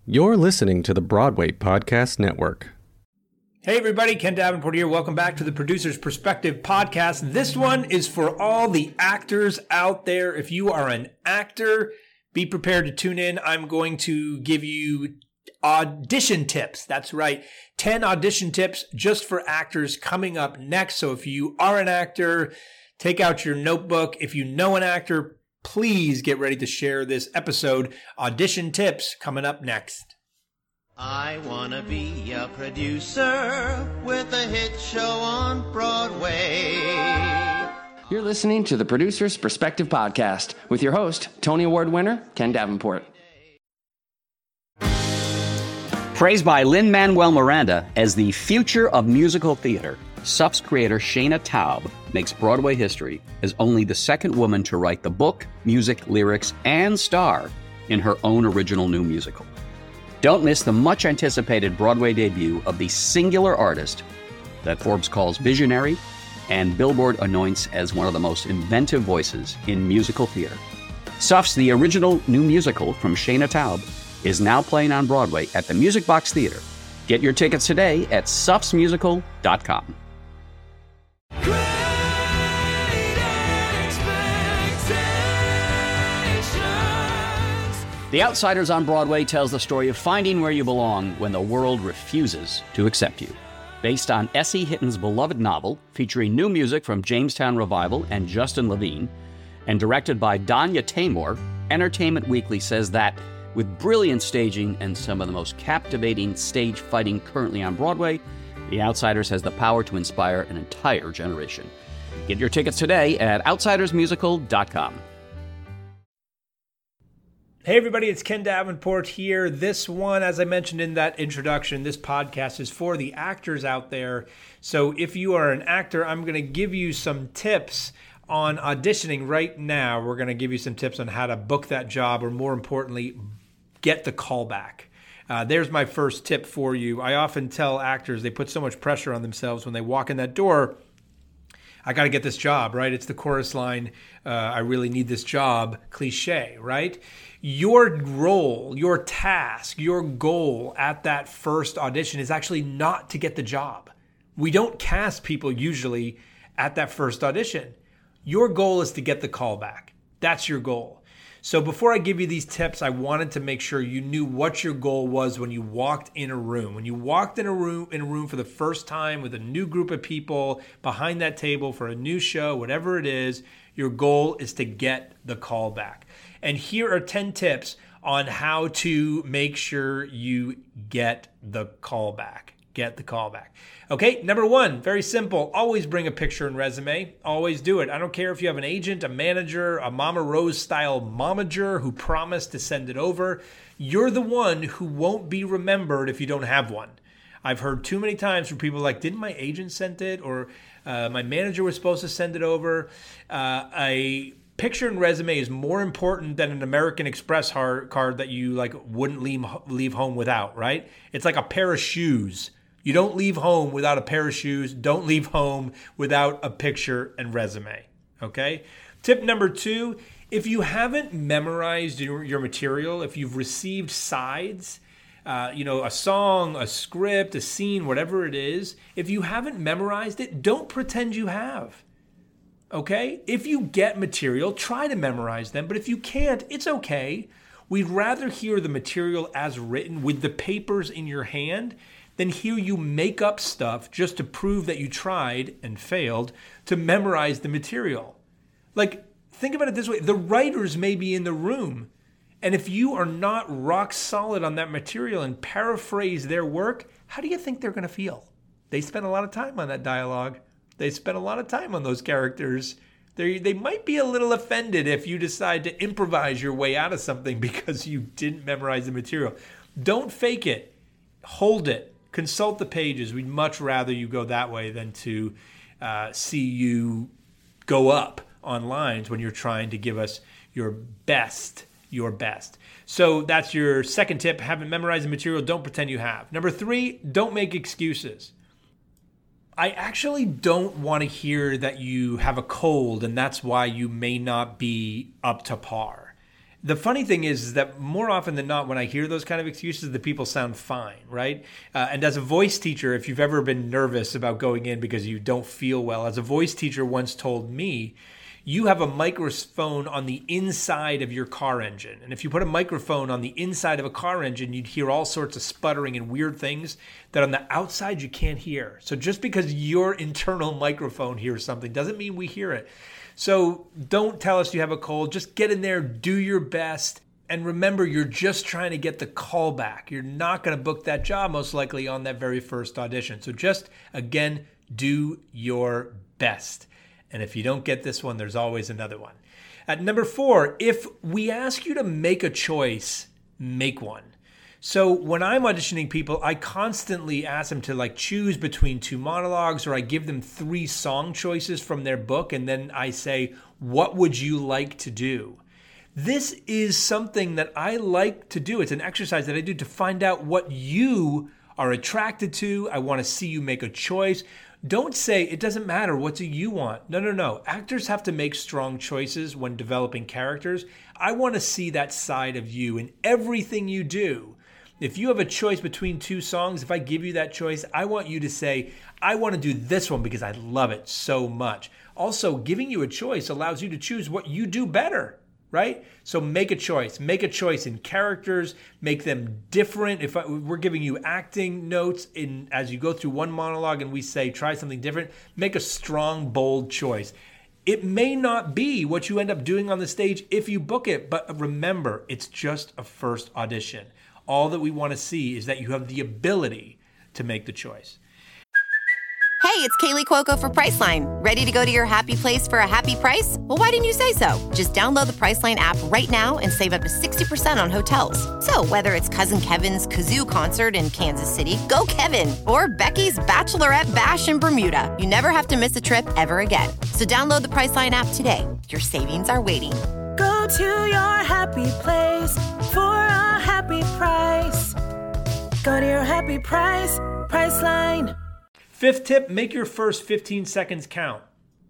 You're listening to the Broadway Podcast Network. Hey everybody, Ken Davenport here. Welcome back to the Producer's Perspective Podcast. This one is for all the actors out there. If you are an actor, be prepared to tune in. I'm going to give you audition tips. That's right. 10 audition tips just for actors coming up next. So if you are an actor, take out your notebook. If you know an actor, please get ready to share this episode. Audition tips coming up next. I wanna be a producer with a hit show on Broadway. You're listening to the Producer's Perspective Podcast with your host, Tony Award winner, Ken Davenport. Praised by Lin-Manuel Miranda as the future of musical theater, SUF's creator Shana Taub makes Broadway history as only the second woman to write the book, music, lyrics, and star in her own original new musical. Don't miss the much-anticipated Broadway debut of the singular artist that Forbes calls visionary and Billboard anoints as one of the most inventive voices in musical theater. SUF's The Original New Musical from Shana Taub is now playing on Broadway at the Music Box Theater. Get your tickets today at sufsmusical.com. The Outsiders on Broadway tells the story of finding where you belong when the world refuses to accept you. Based on S.E. Hitton's beloved novel, featuring new music from Jamestown Revival and Justin Levine, and directed by Danya Taymor, Entertainment Weekly says that, with brilliant staging and some of the most captivating stage fighting currently on Broadway, The Outsiders has the power to inspire an entire generation. Get your tickets today at outsidersmusical.com. Hey everybody, it's Ken Davenport here. This one, as I mentioned in that introduction, this podcast is for the actors out there. So if you are an actor, I'm going to give you some tips on auditioning right now. We're going to give you some tips on how to book that job, or more importantly, get the callback. There's my first tip for you. I often tell actors they put so much pressure on themselves when they walk in that door. I got to get this job, right? It's the chorus line, I really need this job, cliche, right? Your role, your task, your goal at that first audition is actually not to get the job. We don't cast people usually at that first audition. Your goal is to get the callback. That's your goal. So before I give you these tips, I wanted to make sure you knew what your goal was when you walked in a room. When you walked in a room for the first time with a new group of people behind that table for a new show, whatever it is, your goal is to get the callback. And here are 10 tips on how to make sure you get the callback. Get the callback. Okay, number one, very simple. Always bring a picture and resume. Always do it. I don't care if you have an agent, a manager, a Mama Rose style momager who promised to send it over. You're the one who won't be remembered if you don't have one. I've heard too many times from people like, didn't my agent send it? Or my manager was supposed to send it over. A picture and resume is more important than an American Express card that you wouldn't leave home without, right? It's like a pair of shoes. You don't leave home without a pair of shoes. Don't leave home without a picture and resume, okay? Tip number 2, if you haven't memorized your material, if you've received sides, a song, a script, a scene, whatever it is, if you haven't memorized it, don't pretend you have, okay? If you get material, try to memorize them, but if you can't, it's okay. We'd rather hear the material as written with the papers in your hand than hear you make up stuff just to prove that you tried and failed to memorize the material. Think about it this way. The writers may be in the room, and if you are not rock solid on that material and paraphrase their work, how do you think they're going to feel? They spent a lot of time on that dialogue. They spent a lot of time on those characters. They might be a little offended if you decide to improvise your way out of something because you didn't memorize the material. Don't fake it. Hold it. Consult the pages. We'd much rather you go that way than to see you go up on lines when you're trying to give us your best. So that's your second tip. Haven't memorized the material. Don't pretend you have. Number 3, don't make excuses. I actually don't want to hear that you have a cold and that's why you may not be up to par. The funny thing is that more often than not, when I hear those kind of excuses, the people sound fine, right? And as a voice teacher, if you've ever been nervous about going in because you don't feel well, as a voice teacher once told me, you have a microphone on the inside of your car engine. And if you put a microphone on the inside of a car engine, you'd hear all sorts of sputtering and weird things that on the outside you can't hear. So just because your internal microphone hears something doesn't mean we hear it. So don't tell us you have a cold. Just get in there, do your best. And remember, you're just trying to get the call back. You're not going to book that job most likely on that very first audition. So just, again, do your best. And if you don't get this one, there's always another one. At number 4, if we ask you to make a choice, make one. So when I'm auditioning people, I constantly ask them to choose between 2 monologues, or I give them 3 song choices from their book. And then I say, what would you like to do? This is something that I like to do. It's an exercise that I do to find out what you are attracted to. I want to see you make a choice. Don't say, it doesn't matter, what do you want? No. Actors have to make strong choices when developing characters. I want to see that side of you in everything you do. If you have a choice between 2 songs, if I give you that choice, I want you to say, I want to do this one because I love it so much. Also, giving you a choice allows you to choose what you do better, right? So make a choice. Make a choice in characters. Make them different. If we're giving you acting notes as you go through one monologue and we say, try something different, make a strong, bold choice. It may not be what you end up doing on the stage if you book it, but remember, it's just a first audition. All that we want to see is that you have the ability to make the choice. Hey, it's Kaylee Cuoco for Priceline. Ready to go to your happy place for a happy price? Well, why didn't you say so? Just download the Priceline app right now and save up to 60% on hotels. So whether it's Cousin Kevin's Kazoo Concert in Kansas City, go Kevin, or Becky's Bachelorette Bash in Bermuda, you never have to miss a trip ever again. So download the Priceline app today. Your savings are waiting. Go to your happy place for a happy price. Go to your happy price, Priceline. 5th tip, make your first 15 seconds count.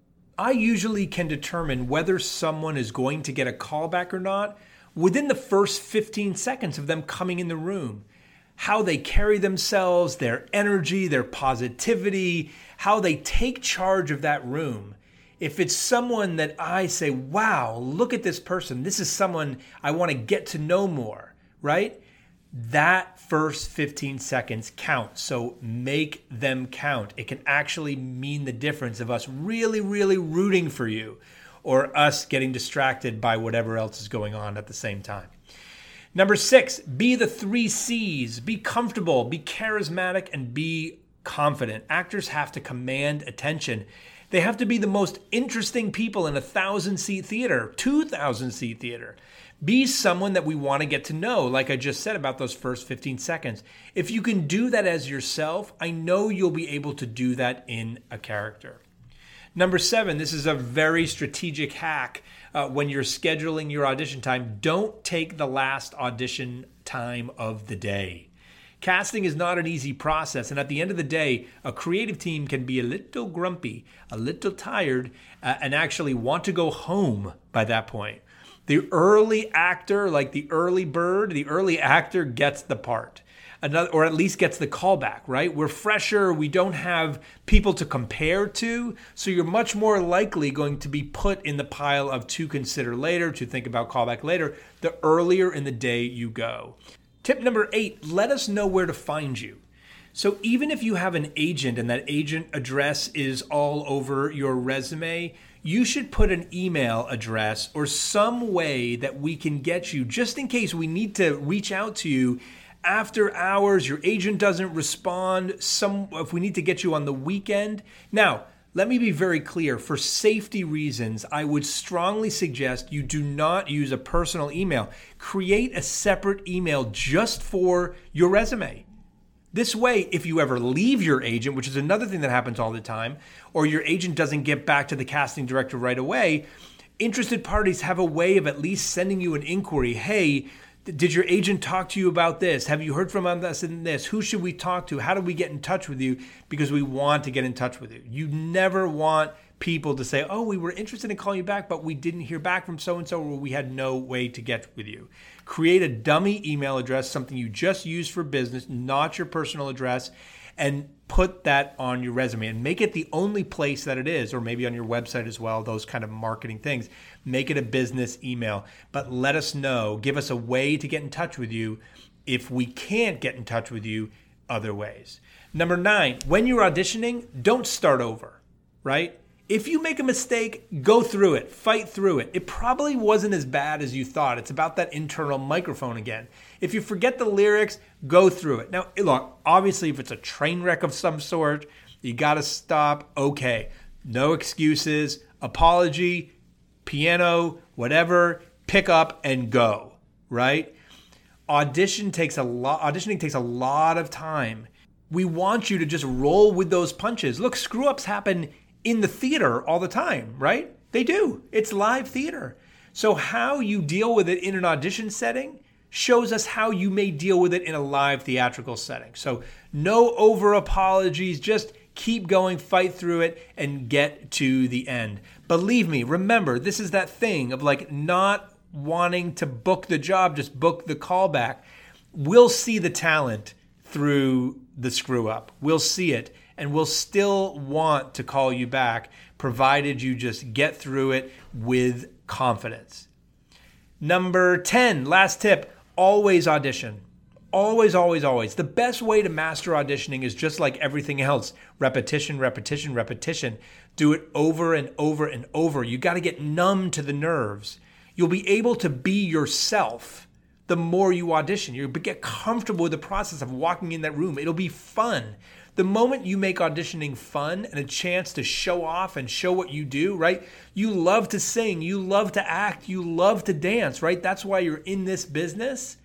I usually can determine whether someone is going to get a callback or not within the first 15 seconds of them coming in the room. How they carry themselves, their energy, their positivity, how they take charge of that room. If it's someone that I say, wow, look at this person. This is someone I want to get to know more, right? That first 15 seconds count. So make them count. It can actually mean the difference of us really, really rooting for you or us getting distracted by whatever else is going on at the same time. Number 6, be the 3 C's. Be comfortable, be charismatic, and be confident. Actors have to command attention. They have to be the most interesting people in a 1,000-seat theater, 2,000-seat theater. Be someone that we want to get to know, like I just said about those first 15 seconds. If you can do that as yourself, I know you'll be able to do that in a character. Number 7, this is a very strategic hack when you're scheduling your audition time. Don't take the last audition time of the day. Casting is not an easy process, and at the end of the day, a creative team can be a little grumpy, a little tired, and actually want to go home by that point. The early actor, like the early bird, the early actor gets the part. Or at least gets the callback, right? We're fresher, we don't have people to compare to, so you're much more likely going to be put in the pile of to consider later, to think about callback later, the earlier in the day you go. Tip number 8, let us know where to find you. So even if you have an agent and that agent address is all over your resume, you should put an email address or some way that we can get you, just in case we need to reach out to you after hours, your agent doesn't respond, if we need to get you on the weekend. Now, let me be very clear. For safety reasons, I would strongly suggest you do not use a personal email. Create a separate email just for your resume. This way, if you ever leave your agent, which is another thing that happens all the time, or your agent doesn't get back to the casting director right away, interested parties have a way of at least sending you an inquiry. Hey, did your agent talk to you about this? Have you heard from us in this? Who should we talk to? How do we get in touch with you? Because we want to get in touch with you. You never want people to say, oh, we were interested in calling you back, but we didn't hear back from so-and-so, or we had no way to get with you. Create a dummy email address, something you just use for business, not your personal address, and put that on your resume and make it the only place that it is, or maybe on your website as well, those kind of marketing things. Make it a business email, but let us know, give us a way to get in touch with you if we can't get in touch with you other ways. Number 9, when you're auditioning, don't start over, right? If you make a mistake, go through it, fight through it. It probably wasn't as bad as you thought. It's about that internal microphone again. If you forget the lyrics, go through it. Now, look, obviously, if it's a train wreck of some sort, you got to stop. Okay, no excuses, apology, piano, whatever, pick up and go, right? Auditioning takes a lot of time. We want you to just roll with those punches. Look, screw-ups happen in the theater all the time, right? They do. It's live theater. So how you deal with it in an audition setting shows us how you may deal with it in a live theatrical setting. So no over apologies, just keep going, fight through it, and get to the end. Believe me, remember, this is that thing of like not wanting to book the job, just book the callback. We'll see the talent through the screw up. We'll see it, and we'll still want to call you back, provided you just get through it with confidence. Number 10, last tip, always audition. Always, always, always. The best way to master auditioning is just like everything else. Repetition, repetition, repetition. Do it over and over and over. You got to get numb to the nerves. You'll be able to be yourself the more you audition. You'll get comfortable with the process of walking in that room. It'll be fun. The moment you make auditioning fun and a chance to show off and show what you do, right? You love to sing, you love to act, you love to dance, right? That's why you're in this business.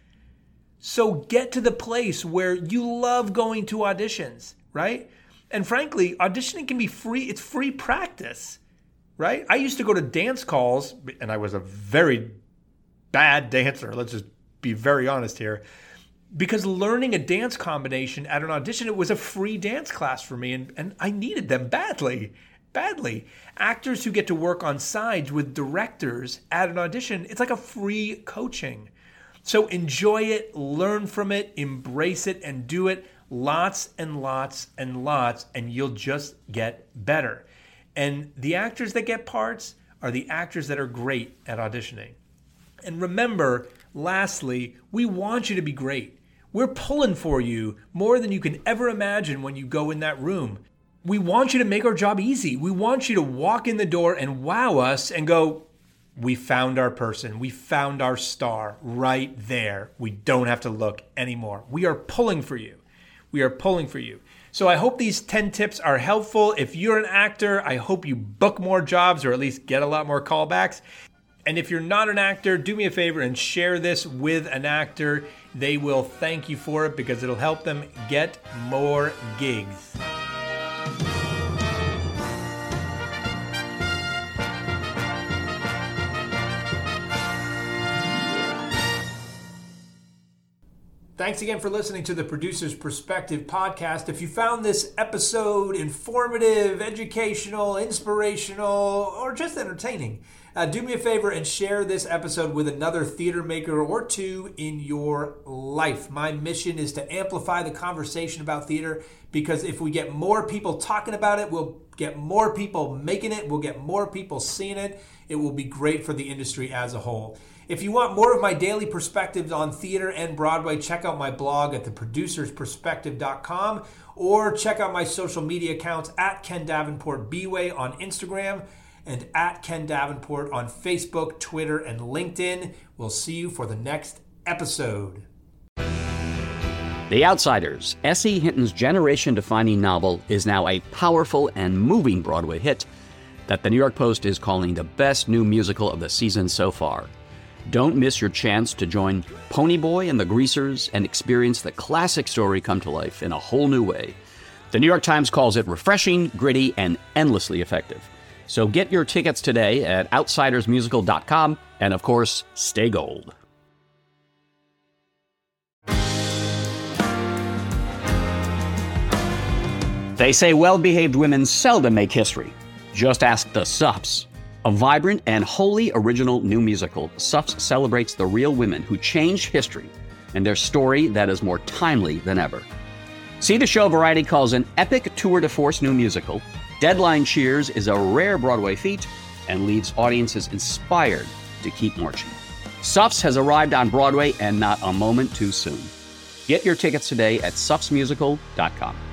So get to the place where you love going to auditions, right? And frankly, auditioning can be free. It's free practice, right? I used to go to dance calls, and I was a very bad dancer. Let's just be very honest here. Because learning a dance combination at an audition, it was a free dance class for me, and I needed them badly. Actors who get to work on sides with directors at an audition, it's like a free coaching. So enjoy it, learn from it, embrace it, and do it lots and lots and lots, and you'll just get better. And the actors that get parts are the actors that are great at auditioning. And remember, lastly, we want you to be great. We're pulling for you more than you can ever imagine when you go in that room. We want you to make our job easy. We want you to walk in the door and wow us and go, we found our person. We found our star right there. We don't have to look anymore. We are pulling for you. We are pulling for you. So I hope these 10 tips are helpful. If you're an actor, I hope you book more jobs or at least get a lot more callbacks. And if you're not an actor, do me a favor and share this with an actor. They will thank you for it because it'll help them get more gigs. Thanks again for listening to the Producer's Perspective podcast. If you found this episode informative, educational, inspirational, or just entertaining, do me a favor and share this episode with another theater maker or two in your life. My mission is to amplify the conversation about theater, because if we get more people talking about it, we'll get more people making it, we'll get more people seeing it. It will be great for the industry as a whole. If you want more of my daily perspectives on theater and Broadway, check out my blog at theproducersperspective.com or check out my social media accounts at Ken Davenport Bway on Instagram and at Ken Davenport on Facebook, Twitter, and LinkedIn. We'll see you for the next episode. The Outsiders, S.E. Hinton's generation-defining novel, is now a powerful and moving Broadway hit that the New York Post is calling the best new musical of the season so far. Don't miss your chance to join Ponyboy and the Greasers and experience the classic story come to life in a whole new way. The New York Times calls it refreshing, gritty, and endlessly effective. So get your tickets today at outsidersmusical.com, and of course, stay gold. They say well-behaved women seldom make history. Just ask the Suffs. A vibrant and wholly original new musical, Suffs celebrates the real women who changed history and their story that is more timely than ever. See the show Variety calls an epic tour de force new musical. Deadline cheers is a rare Broadway feat and leaves audiences inspired to keep marching. Suffs has arrived on Broadway and not a moment too soon. Get your tickets today at suffsmusical.com.